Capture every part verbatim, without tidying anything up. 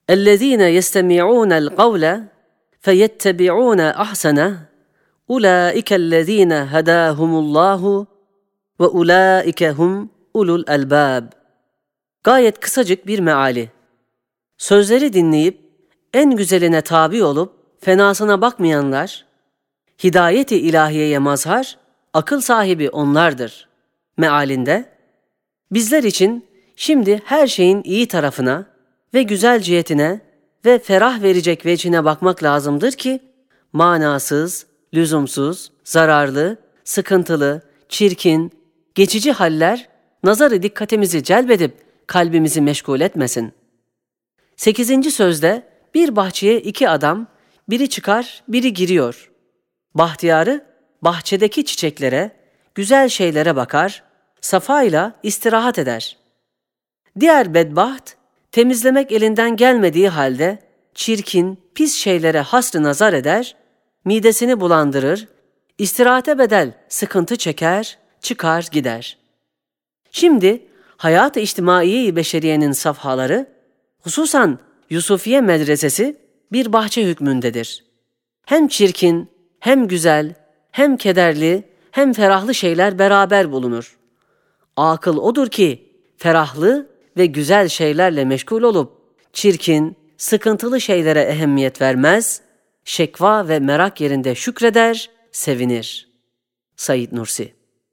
اَلَّذ۪ينَ يَسْتَمِعُونَ الْقَوْلَ فَيَتَّبِعُونَ أَحْسَنَهُ اُولَٰئِكَ الَّذ۪ينَ هَدَاهُمُ اللّٰهُ وَاُولَٰئِكَ هُمْ اُولُو الْاَلْبَابِ. Gayet kısacık bir meali. Sözleri dinleyip en güzeline tabi olup fenasına bakmayanlar, hidayet-i ilahiyeye mazhar, akıl sahibi onlardır mealinde, bizler için şimdi her şeyin iyi tarafına ve güzel cihetine ve ferah verecek vecihine bakmak lazımdır ki, manasız, lüzumsuz, zararlı, sıkıntılı, çirkin, geçici haller nazarı dikkatimizi celbedip kalbimizi meşgul etmesin. Sekizinci sözde bir bahçeye iki adam, biri çıkar, biri giriyor. Bahtiyarı bahçedeki çiçeklere, güzel şeylere bakar, safayla istirahat eder. Diğer bedbaht, temizlemek elinden gelmediği halde çirkin, pis şeylere hasrı nazar eder, midesini bulandırır, istirahate bedel sıkıntı çeker, çıkar gider. Şimdi hayat-ı içtimai beşeriyenin safhaları, hususan Yusufiye medresesi bir bahçe hükmündedir. Hem çirkin, hem güzel, hem kederli, hem ferahlı şeyler beraber bulunur. Akıl odur ki ferahlı ve güzel şeylerle meşgul olup çirkin, sıkıntılı şeylere ehemmiyet vermez, şekva ve merak yerinde şükreder, sevinir. Said Nursi.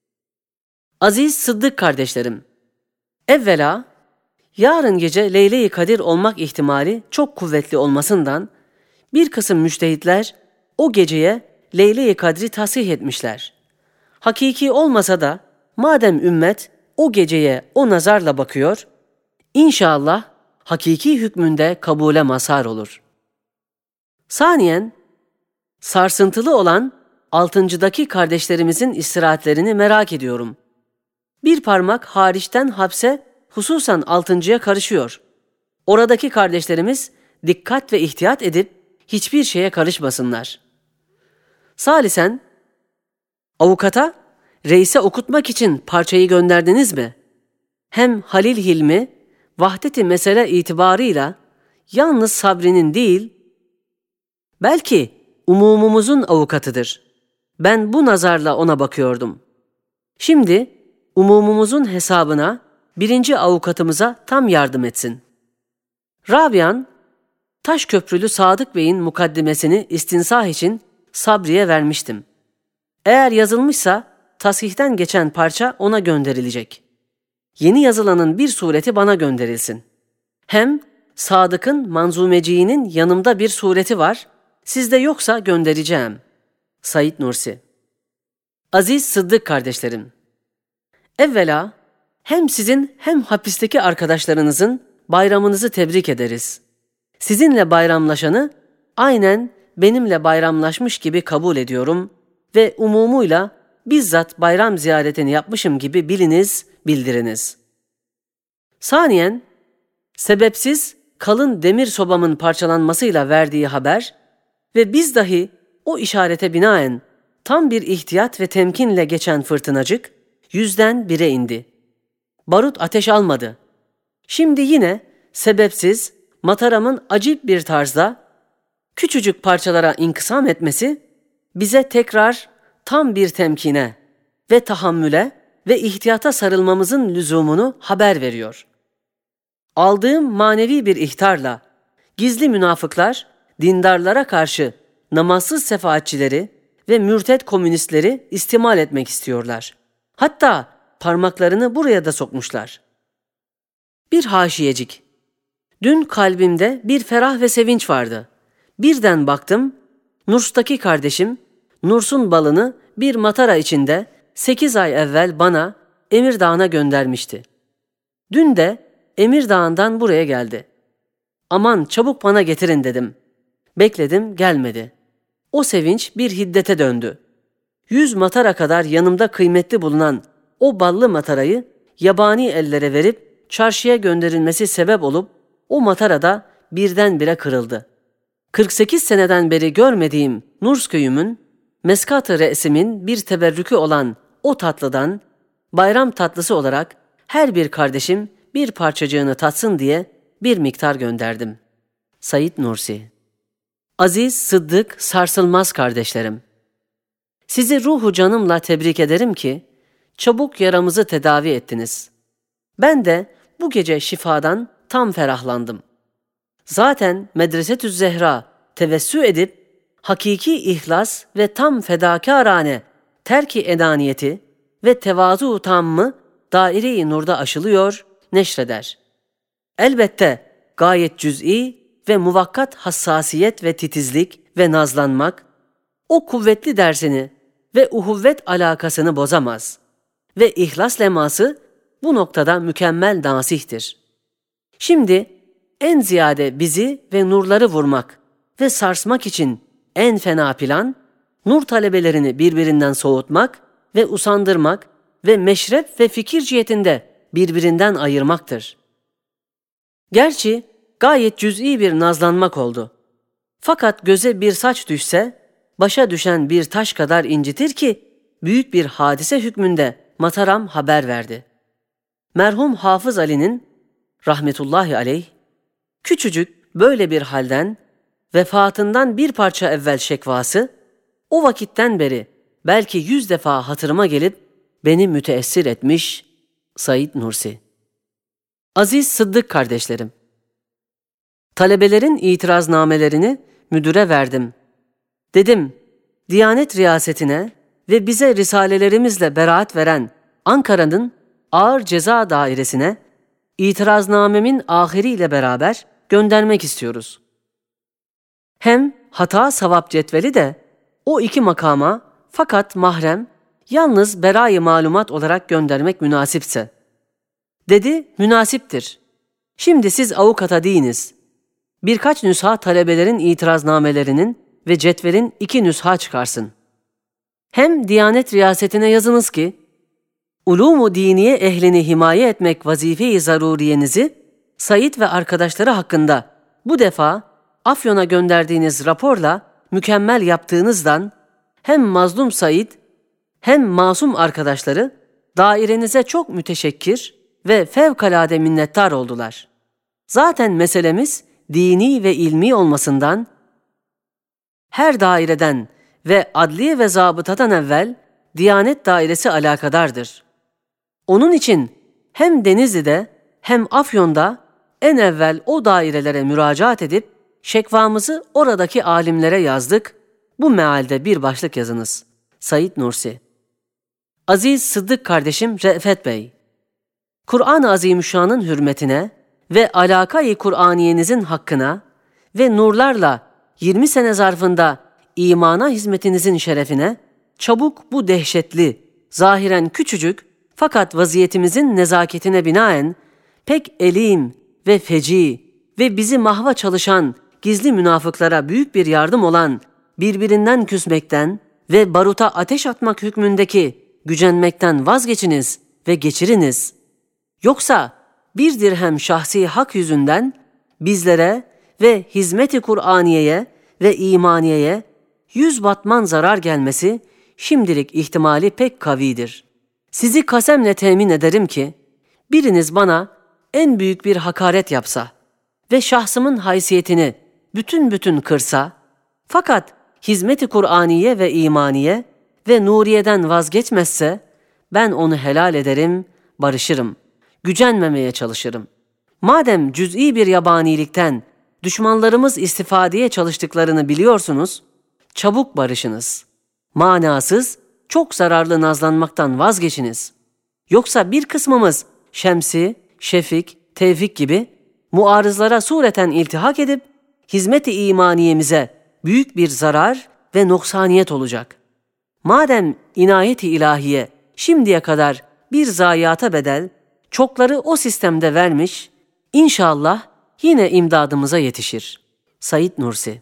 Aziz Sıddık kardeşlerim, evvela yarın gece Leyle-i Kadir olmak ihtimali çok kuvvetli olmasından bir kısım müçtehitler o geceye Leyle-i Kadri tasih etmişler. Hakiki olmasa da madem ümmet o geceye o nazarla bakıyor, İnşallah hakiki hükmünde kabule mazhar olur. Saniyen, sarsıntılı olan altıncıdaki kardeşlerimizin istirahatlerini merak ediyorum. Bir parmak hariçten hapse hususan altıncıya karışıyor. Oradaki kardeşlerimiz dikkat ve ihtiyat edip hiçbir şeye karışmasınlar. Salisen, avukata, reise okutmak için parçayı gönderdiniz mi? Hem Halil Hilmi, vahdet-i mesele itibarıyla yalnız Sabri'nin değil, belki umumumuzun avukatıdır. Ben bu nazarla ona bakıyordum. Şimdi umumumuzun hesabına birinci avukatımıza tam yardım etsin. Rabian, Taşköprülü Sadık Bey'in mukaddimesini istinsah için Sabri'ye vermiştim. Eğer yazılmışsa tasihten geçen parça ona gönderilecek. Yeni yazılanın bir sureti bana gönderilsin. Hem Sadık'ın manzumeciğinin yanımda bir sureti var, sizde yoksa göndereceğim. Said Nursi. Aziz Sıddık kardeşlerim, evvela hem sizin hem hapisteki arkadaşlarınızın bayramınızı tebrik ederiz. Sizinle bayramlaşanı aynen benimle bayramlaşmış gibi kabul ediyorum ve umumuyla bizzat bayram ziyaretini yapmışım gibi biliniz, bildiriniz. Saniyen, sebepsiz kalın demir sobamın parçalanmasıyla verdiği haber ve biz dahi o işarete binaen tam bir ihtiyat ve temkinle geçen fırtınacık yüzden bire indi. Barut ateş almadı. Şimdi yine sebepsiz mataramın acip bir tarzda küçücük parçalara inkısam etmesi bize tekrar tam bir temkine ve tahammüle ve ihtiyata sarılmamızın lüzumunu haber veriyor. Aldığım manevi bir ihtarla gizli münafıklar dindarlara karşı namazsız sefaatçileri ve mürted komünistleri istimal etmek istiyorlar. Hatta parmaklarını buraya da sokmuşlar. Bir haşiyecik. Dün kalbimde bir ferah ve sevinç vardı. Birden baktım, Nurs'taki kardeşim, Nurs'un balını bir matara içinde sekiz ay evvel bana Emirdağ'a göndermişti. Dün de Emirdağ'dan buraya geldi. Aman çabuk bana getirin dedim. Bekledim, gelmedi. O sevinç bir hiddete döndü. Yüz matara kadar yanımda kıymetli bulunan o ballı matarayı yabani ellere verip çarşıya gönderilmesi sebep olup o matarada birdenbire kırıldı. kırk sekiz seneden beri görmediğim Nurs köyümün, meskat-ı re'simin bir teberrükü olan o tatlıdan bayram tatlısı olarak her bir kardeşim bir parçacığını tatsın diye bir miktar gönderdim. Said Nursi. Aziz, sıddık, sarsılmaz kardeşlerim. Sizi ruhu canımla tebrik ederim ki çabuk yaramızı tedavi ettiniz. Ben de bu gece şifadan tam ferahlandım. Zaten Medresetüz Zehra tevessü edip hakiki ihlas ve tam fedakârane terki enaniyeti ve tevazu tammı daire-i nurda aşılıyor, neşreder. Elbette gayet cüz'i ve muvakkat hassasiyet ve titizlik ve nazlanmak o kuvvetli dersini ve uhuvvet alakasını bozamaz ve ihlas leması bu noktada mükemmel nasihtir. Şimdi en ziyade bizi ve nurları vurmak ve sarsmak için en fena plan, nur talebelerini birbirinden soğutmak ve usandırmak ve meşrep ve fikir cihetinde birbirinden ayırmaktır. Gerçi gayet cüz'i bir nazlanmak oldu. Fakat göze bir saç düşse, başa düşen bir taş kadar incitir ki, büyük bir hadise hükmünde Mataram haber verdi. Merhum Hafız Ali'nin, rahmetullahi aleyh, küçücük böyle bir halden, vefatından bir parça evvel şekvası, o vakitten beri belki yüz defa hatırıma gelip beni müteessir etmiş. Said Nursi. Aziz Sıddık kardeşlerim, talebelerin itiraznamelerini müdüre verdim. Dedim, Diyanet Riyasetine ve bize risalelerimizle beraat veren Ankara'nın Ağır Ceza Dairesi'ne itiraznamemin ahiriyle beraber göndermek istiyoruz. Hem hata savap cetveli de o iki makama fakat mahrem yalnız berayı malumat olarak göndermek münasipse. Dedi, münasiptir. Şimdi siz avukata değiniz. Birkaç nüsha talebelerin itiraznamelerinin ve cetvelin iki nüsha çıkarsın. Hem Diyanet Riyasetine yazınız ki, ulûm-u diniye ehlini himaye etmek vazife-i zaruriyenizi Said ve arkadaşları hakkında bu defa Afyon'a gönderdiğiniz raporla mükemmel yaptığınızdan hem mazlum Said hem masum arkadaşları dairenize çok müteşekkir ve fevkalade minnettar oldular. Zaten meselemiz dini ve ilmi olmasından her daireden ve adliye ve zabıtadan evvel Diyanet Dairesi alakadardır. Onun için hem Denizli'de hem Afyon'da en evvel o dairelere müracaat edip şekvamızı oradaki alimlere yazdık. Bu mealde bir başlık yazınız. Said Nursi. Aziz Sıddık kardeşim Re'fet Bey, Kur'an-ı Azimüşşan'ın hürmetine ve alaka-i Kur'aniyenizin hakkına ve nurlarla yirmi sene zarfında imana hizmetinizin şerefine çabuk bu dehşetli, zahiren küçücük fakat vaziyetimizin nezaketine binaen pek elim ve feci ve bizi mahva çalışan gizli münafıklara büyük bir yardım olan birbirinden küsmekten ve baruta ateş atmak hükmündeki gücenmekten vazgeçiniz ve geçiriniz. Yoksa bir dirhem şahsi hak yüzünden bizlere ve hizmet-i Kur'aniye'ye ve imaniyeye yüz batman zarar gelmesi şimdilik ihtimali pek kavidir. Sizi kasemle temin ederim ki biriniz bana en büyük bir hakaret yapsa ve şahsımın haysiyetini bütün bütün kırsa, fakat hizmet-i Kur'aniye ve imaniye ve nuriyeden vazgeçmezse, ben onu helal ederim, barışırım, gücenmemeye çalışırım. Madem cüz'i bir yabanilikten düşmanlarımız istifadeye çalıştıklarını biliyorsunuz, çabuk barışınız. Manasız, çok zararlı nazlanmaktan vazgeçiniz. Yoksa bir kısmımız Şemsi, Şefik, Tevfik gibi muarızlara sureten iltihak edip hizmet-i imaniyemize büyük bir zarar ve noksaniyet olacak. Madem inayet-i ilahiye şimdiye kadar bir zayiata bedel, çokları o sistemde vermiş, inşallah yine imdadımıza yetişir. Said Nursi.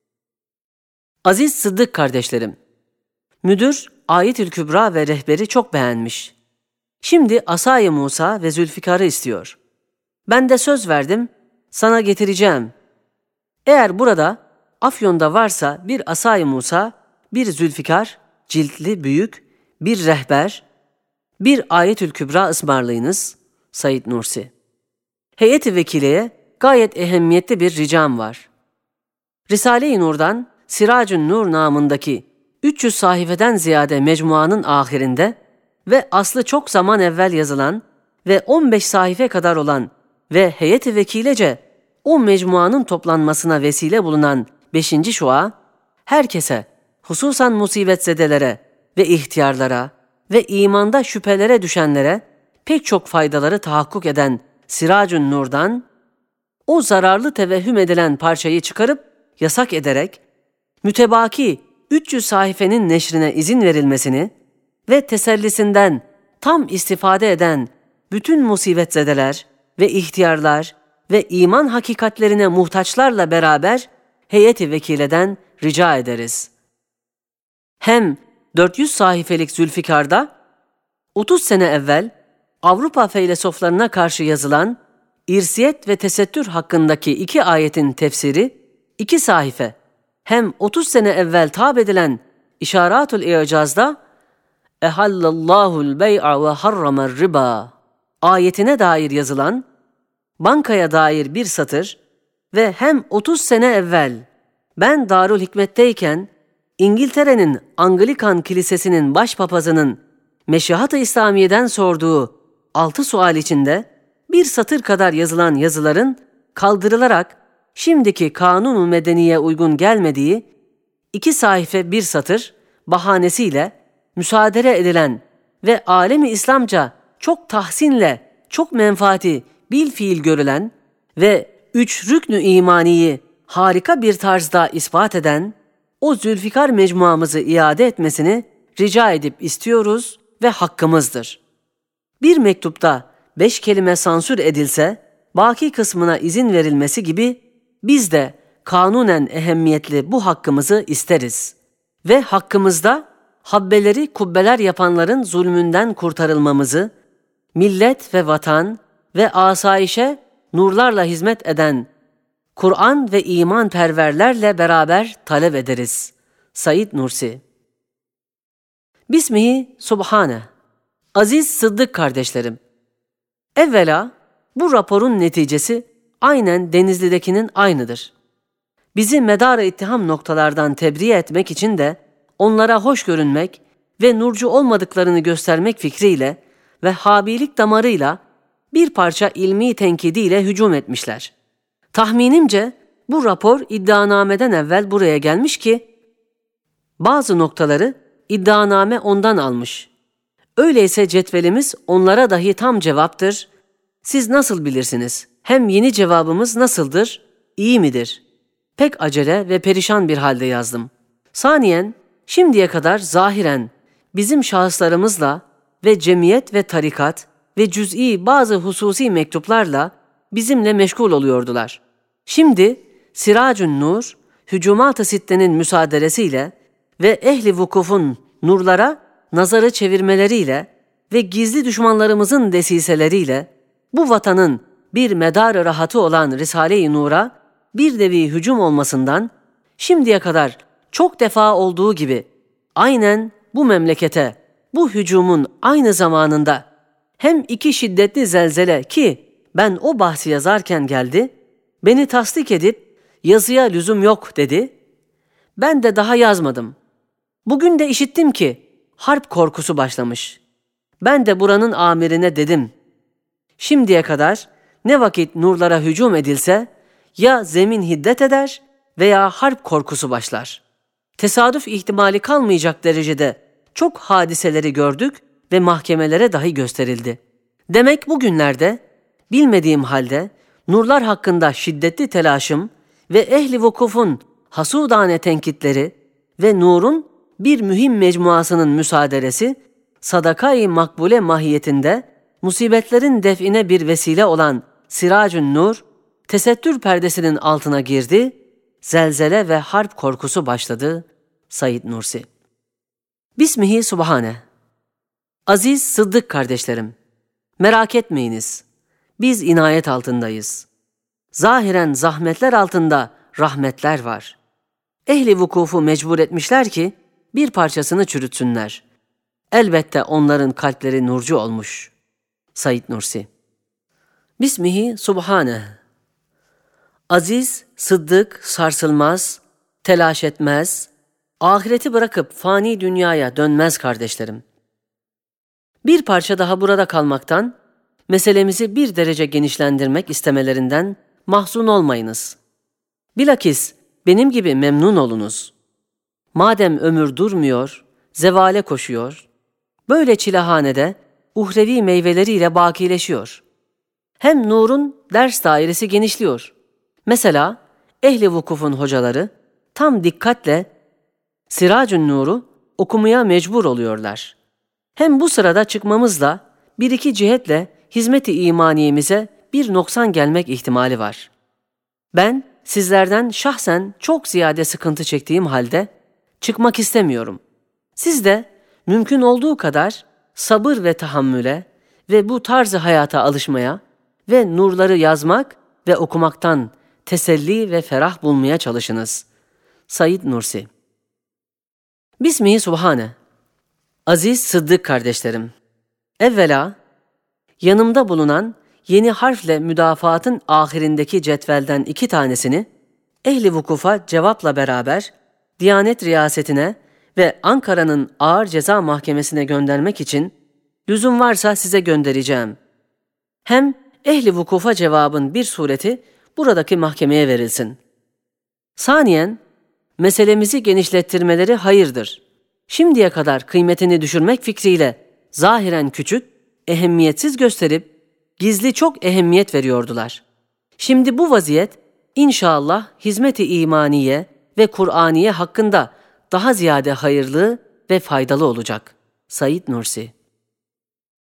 Aziz Sıddık kardeşlerim, müdür Ayet-ül Kübra ve rehberi çok beğenmiş. Şimdi Asay-ı Musa ve Zülfikar'ı istiyor. Ben de söz verdim, sana getireceğim. Eğer burada Afyon'da varsa bir Asay-ı Musa, bir Zülfikar, ciltli büyük, bir rehber, bir Ayetül Kübra ısmarlayınız. Said Nursi. Heyet-i vekileye gayet ehemmiyetli bir ricam var. Risale-i Nur'dan Siracun Nur namındaki üç yüz sayfeden ziyade mecmuanın ahirinde ve aslı çok zaman evvel yazılan ve on beş sayfa kadar olan ve heyet-i vekilece o mecmuanın toplanmasına vesile bulunan beşinci şua, herkese, hususan musibetzedelere ve ihtiyarlara ve imanda şüphelere düşenlere pek çok faydaları tahakkuk eden Siracun Nur'dan o zararlı tevehhüm edilen parçayı çıkarıp yasak ederek mütebaki üç yüz sayfenin neşrine izin verilmesini ve tesellisinden tam istifade eden bütün musibetzedeler ve ihtiyarlar ve iman hakikatlerine muhtaçlarla beraber heyet-i vekileden rica ederiz. Hem dört yüz sayfelik Zülfikar'da otuz sene evvel Avrupa feylesoflarına karşı yazılan irsiyet ve tesettür hakkındaki iki ayetin tefsiri iki sayfe, hem otuz sene evvel tab edilen İşaratul İcaz'da Ehallallahu'l bey'a ve harramer riba ayetine dair yazılan bankaya dair bir satır ve hem otuz sene evvel ben Darül Hikmet'teyken İngiltere'nin Anglikan Kilisesi'nin başpapazının Meşihat-ı İslamiye'den sorduğu altı sual içinde bir satır kadar yazılan yazıların kaldırılarak şimdiki kanun-u medeniye uygun gelmediği iki sayfa bir satır bahanesiyle müsaade edilen ve alemi İslamca çok tahsinle çok menfaati bil fiil görülen ve üç rüknü imaniyi harika bir tarzda ispat eden o Zülfikar mecmuamızı iade etmesini rica edip istiyoruz ve hakkımızdır. Bir mektupta beş kelime sansür edilse, baki kısmına izin verilmesi gibi biz de kanunen ehemmiyetli bu hakkımızı isteriz. Ve hakkımızda habbeleri kubbeler yapanların zulmünden kurtarılmamızı, millet ve vatan ve asayişe nurlarla hizmet eden Kur'an ve iman perverlerle beraber talep ederiz. Said Nursi. Bismihi Subhane. Aziz Sıddık kardeşlerim, evvela bu raporun neticesi aynen Denizli'dekinin aynıdır. Bizi medar-ı ittiham noktalardan tebriye etmek için de onlara hoş görünmek ve nurcu olmadıklarını göstermek fikriyle ve habilik damarıyla bir parça ilmi tenkidiyle hücum etmişler. Tahminimce bu rapor iddianameden evvel buraya gelmiş ki bazı noktaları iddianame ondan almış. Öyleyse cetvelimiz onlara dahi tam cevaptır. Siz nasıl bilirsiniz? Hem yeni cevabımız nasıldır? İyi midir? Pek acele ve perişan bir halde yazdım. Saniyen, şimdiye kadar zahiren bizim şahıslarımızla ve cemiyet ve tarikat ve cüz'i bazı hususi mektuplarla bizimle meşgul oluyordular. Şimdi Siracun Nur, hücumat-ı sittenin müsaaderesiyle ve ehli vukufun nurlara nazarı çevirmeleriyle ve gizli düşmanlarımızın desiseleriyle bu vatanın bir medar-ı rahatı olan Risale-i Nur'a bir nevi hücum olmasından şimdiye kadar çok defa olduğu gibi aynen bu memlekete bu hücumun aynı zamanında hem iki şiddetli zelzele ki ben o bahsi yazarken geldi, beni tasdik edip yazıya lüzum yok dedi. Ben de daha yazmadım. Bugün de işittim ki harp korkusu başlamış. Ben de buranın amirine dedim. Şimdiye kadar ne vakit nurlara hücum edilse ya zemin hiddet eder veya harp korkusu başlar. Tesadüf ihtimali kalmayacak derecede çok hadiseleri gördük ve mahkemelere dahi gösterildi. Demek bugünlerde bilmediğim halde nurlar hakkında şiddetli telaşım ve ehli vukufun hasudane tenkitleri ve nurun bir mühim mecmuasının müsaaderesi sadaka-i makbule mahiyetinde musibetlerin define bir vesile olan Siracun Nur, tesettür perdesinin altına girdi, zelzele ve harp korkusu başladı. Said Nursi. Bismihi Subhane. Aziz Sıddık kardeşlerim, merak etmeyiniz, biz inayet altındayız. Zahiren zahmetler altında rahmetler var. Ehli vukufu mecbur etmişler ki bir parçasını çürütsünler. Elbette onların kalpleri nurcu olmuş. Said Nursi. Bismihi Subhane. Aziz, sıddık, sarsılmaz, telaş etmez, ahireti bırakıp fani dünyaya dönmez kardeşlerim. Bir parça daha burada kalmaktan, meselemizi bir derece genişlendirmek istemelerinden mahzun olmayınız. Bilakis benim gibi memnun olunuz. Madem ömür durmuyor, zevale koşuyor, böyle çilehanede uhrevi meyveleriyle bakileşiyor. Hem nurun ders dairesi genişliyor. Mesela ehli vukufun hocaları tam dikkatle Siracun Nur'u okumaya mecbur oluyorlar. Hem bu sırada çıkmamızla bir iki cihetle hizmet-i imaniyemize bir noksan gelmek ihtimali var. Ben sizlerden şahsen çok ziyade sıkıntı çektiğim halde çıkmak istemiyorum. Siz de mümkün olduğu kadar sabır ve tahammüle ve bu tarzı hayata alışmaya ve nurları yazmak ve okumaktan teselli ve ferah bulmaya çalışınız. Said Nursi. Bismihi Subhane. Aziz Sıddık kardeşlerim, evvela yanımda bulunan yeni harfle müdafaatın ahirindeki cetvelden iki tanesini ehli vukufa cevapla beraber Diyanet Riyasetine ve Ankara'nın Ağır Ceza Mahkemesi'ne göndermek için lüzum varsa size göndereceğim. Hem ehli vukufa cevabın bir sureti buradaki mahkemeye verilsin. Saniyen, meselemizi genişlettirmeleri hayırdır. Şimdiye kadar kıymetini düşürmek fikriyle zahiren küçük, ehemmiyetsiz gösterip gizli çok ehemmiyet veriyordular. Şimdi bu vaziyet inşallah hizmet-i imaniye ve Kur'aniye hakkında daha ziyade hayırlı ve faydalı olacak. Said Nursi.